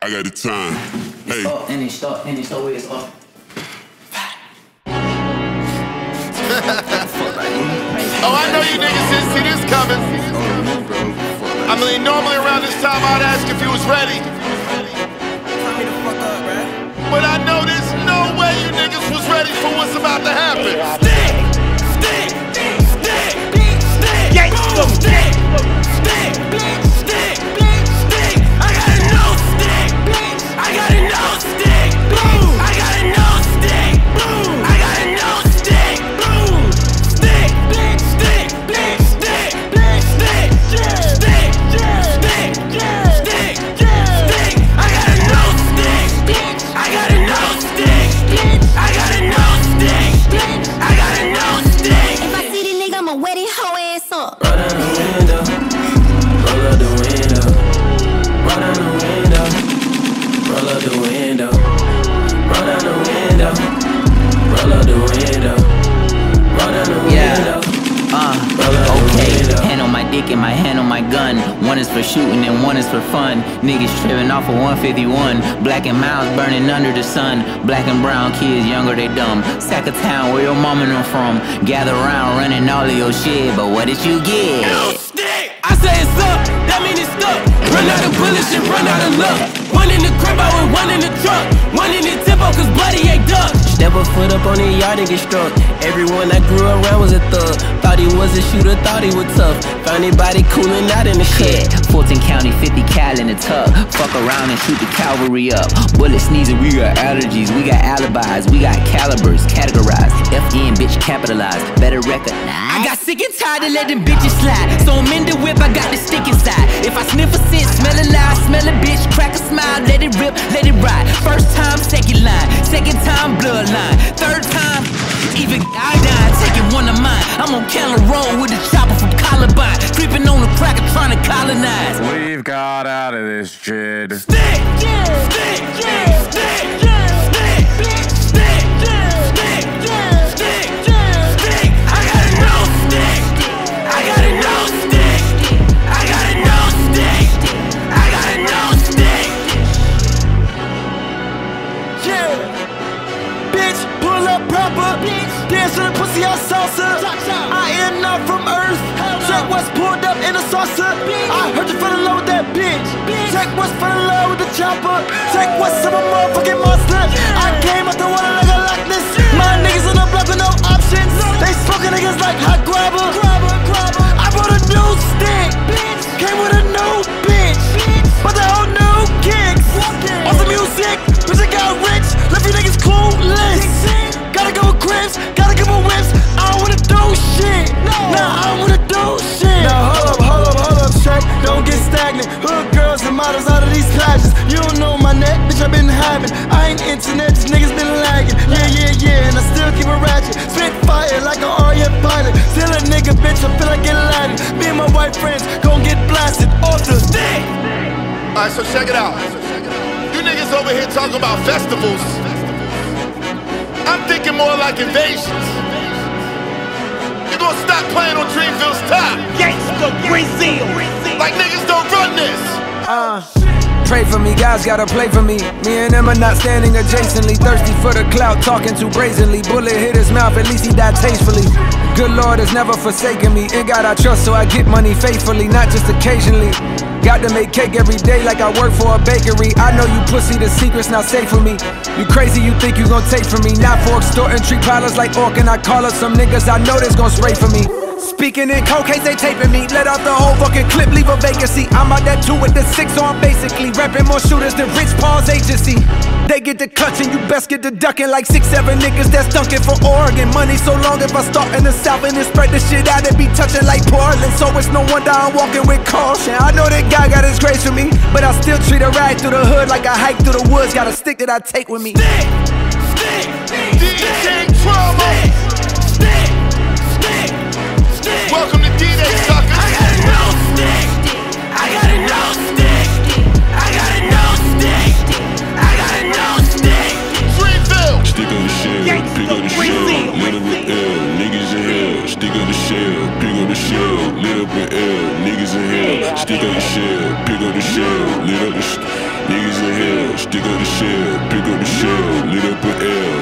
I got the time. Hey. Stop, and it's always up. Oh, I know you niggas didn't see this coming. I mean, normally around this time I'd ask if you was ready. But I know there's no way you niggas was ready for what's about to happen. Stick! Stick! Stick! Stick! Gangsta! Stick! Stick! Stick! Stick! I got a no stick! I got a no stick! I got a no stick! I got a no stick! Stick! Stick! Stick! Stick! Stick! Stick! Stick! Stick! I got a no stick! I got a no stick! I got a no stick! I got a no stick! If I see the nigga, I'ma wet his whole ass up. Roll down the window, roll up the window. Roll down the window, roll up the window. Roll down the window, roll up the window. Roll down the window. Okay, hand on my dick and my hand on my gun. One is for shooting and one is for fun. Niggas tripping off of 151. Black and miles burning under the sun. Black and brown kids, younger they dumb. Sack of town, where your mama them from. Gather around running all of your shit, but what did you get? No stick! I say it's up, that mean it's stuck. Run out of bullets and run out of luck. One in the crib, I with one in the truck. One in the tempo, cause bloody ain't duck. Step a foot up on the yard and get struck. Everyone I grew around was a thug. Thought he was a shooter, thought he was tough. Found anybody cooling out in the shit. 14 County, 50 cal in the tub. Fuck around and shoot the cavalry up. Bullet sneezing, we got allergies. We got alibis, we got calibers. Categorized, FN bitch capitalized. Better recognize. I got sick and tired of letting bitches slide. So I'm in the whip, I got the stick inside. If I sniff a scent, smell a lie, smell a bitch, crack a smile, let it rip, let it ride. First time, second line, second time, bloodline. Third time, even I died, taking one of mine. I'm on Keller Road with a chopper from Columbine, creeping on the cracker trying to colonize. We've got out of this shit. Stick, stick, stick, stick, stick, stick, stick, stick. I got a no stick. I got a no stick. I got a no stick. I got a no stick. Yeah, bitch, pull up proper. Dance to the pussy on salsa. I am not from Earth. Jack West pulled up in a saucer. I heard you fell in love with that bitch. Jack West fell in love with the chopper. Jack West, I'm a motherfucking monster. I came out the water like a Loch Ness. My niggas on the block with no options. They smoking niggas like hot grabber. I brought a new stick. Came with a new bitch. But the whole new kicks. On the music, bitch, I got rich. Left you niggas clueless. Gotta go with cribs, gotta give a whips. I don't wanna do shit. Nah, I don't wanna do shit. Now hold up, check. Don't get stagnant. Hood girls and models out of these pageants. You don't know my net, bitch, I been having. I ain't internet, these niggas been lagging. Yeah, and I still keep it ratchet. Spit fire like an RF pilot. Still a nigga, bitch, I feel like getting Latin. Me and my white friends gon' get blasted off the stick. Alright, so check it out. You niggas over here talking about festivals. I'm thinking more like invasions. You gonna stop playing on Dreamville's top. Gangsta Brazil. Like niggas don't run this. Pray for me, guys gotta play for me. Me and them are not standing adjacently. Thirsty for the clout, talking too brazenly. Bullet hit his mouth, at least he died tastefully. Good Lord has never forsaken me. In God I trust, so I get money faithfully, not just occasionally. Got to make cake every day like I work for a bakery. I know you pussy, the secret's not safe for me. You crazy, you think you gon' take from me. Not for extorting tree pilots like Orc, and I call up some niggas I know that's gon' spray for me. Speaking in cold case, they taping me. Let out the whole fucking clip, leave a vacancy. I'm out that 2 with the 6, so I'm basically repping more shooters than Rich Paul's agency. They get the clutching, you best get the ducking. Like 6, 7 niggas that's dunking for Oregon. Money so long if I start in the South and then spread the shit out, it be touching like Portland. So it's no wonder I'm walking with caution. I know that guy got his grace for me, but I still treat a ride through the hood like I hike through the woods. Got a stick that I take with me. Stick, DJ Trauma. Welcome to D-Day, suckers. I got a no stick. I got a no stick. I got a no stick. I got a no stick. Dreamville. Stick on the shell, pick up the shell, lit up with L, niggas in hell. Stick on the shell, pick up the shell, lit up with L, niggas in hell. Stick on the shell, pick up the shell, lit up the niggas in hell. stick up the shell, pick up the shell, lit up an L.